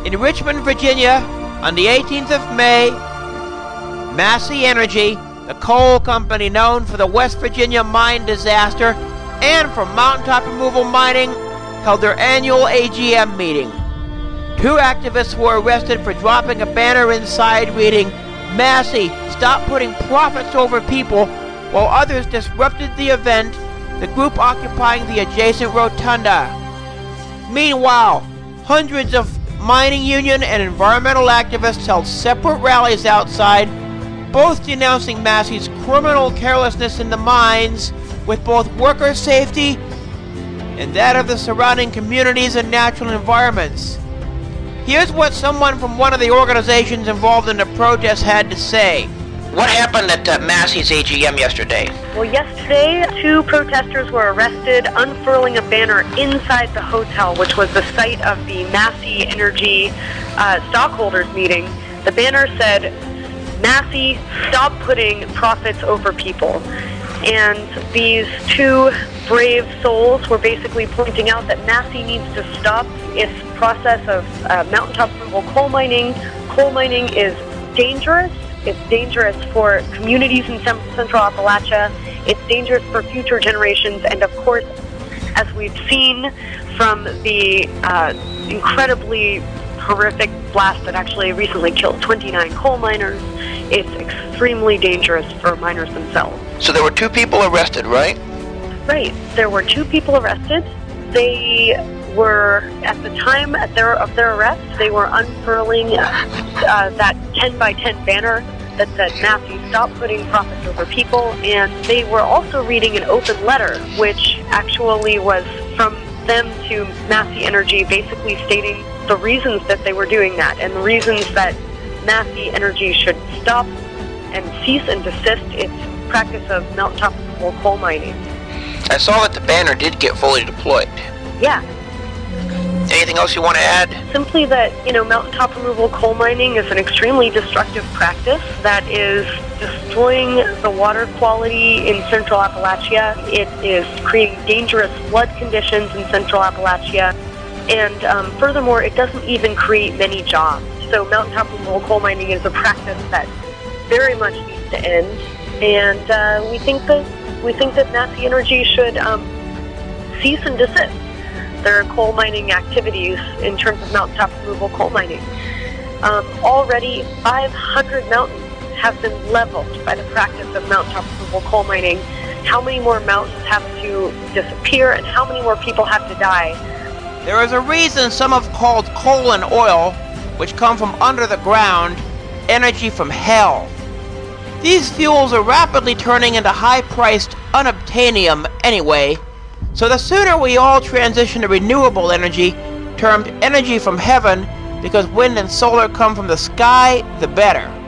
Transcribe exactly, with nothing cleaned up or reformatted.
In Richmond, Virginia, on the eighteenth of May, Massey Energy, the coal company known for the West Virginia mine disaster and for mountaintop removal mining, held their annual A G M meeting. Two activists were arrested for dropping a banner inside reading, "Massey, stop putting profits over people," while others disrupted the event, the group occupying the adjacent rotunda. Meanwhile, hundreds of mining union and environmental activists held separate rallies outside, both denouncing Massey's criminal carelessness in the mines, with both worker safety and that of the surrounding communities and natural environments. Here's what someone from one of the organizations involved in the protest had to say. What happened at uh, Massey's A G M yesterday? Well, yesterday, two protesters were arrested unfurling a banner inside the hotel, which was the site of the Massey Energy uh, stockholders meeting. The banner said, "Massey, stop putting profits over people." And these two brave souls were basically pointing out that Massey needs to stop its process of uh, mountaintop removal coal mining. Coal mining is dangerous. It's dangerous for communities in Central Appalachia. It's dangerous for future generations. And of course, as we've seen from the uh, incredibly horrific blast that actually recently killed twenty-nine coal miners, it's extremely dangerous for miners themselves. So there were two people arrested, right? Right. There were two people arrested. They were, at the time at their, of their arrest, they were unfurling uh, that ten by ten banner that said, "Massey, stop putting profits over people." And they were also reading an open letter, which actually was from them to Massey Energy, basically stating the reasons that they were doing that and the reasons that Massey Energy should stop and cease and desist its practice of mountaintop removal coal mining. I saw that the banner did get fully deployed. Yeah. Anything else you want to add? Simply that, you know, mountaintop removal coal mining is an extremely destructive practice that is destroying the water quality in Central Appalachia. It is creating dangerous flood conditions in Central Appalachia. And um, furthermore, it doesn't even create many jobs. So mountaintop removal coal mining is a practice that very much needs to end. And uh, we think that we think that Massey Energy should um, cease and desist their coal mining activities in terms of mountaintop removal coal mining. Um, already, five hundred mountains have been leveled by the practice of mountaintop removal coal mining. How many more mountains have to disappear, and how many more people have to die? There is a reason some have called coal and oil, which come from under the ground, energy from hell. These fuels are rapidly turning into high-priced unobtainium anyway, so the sooner we all transition to renewable energy, termed energy from heaven, because wind and solar come from the sky, the better.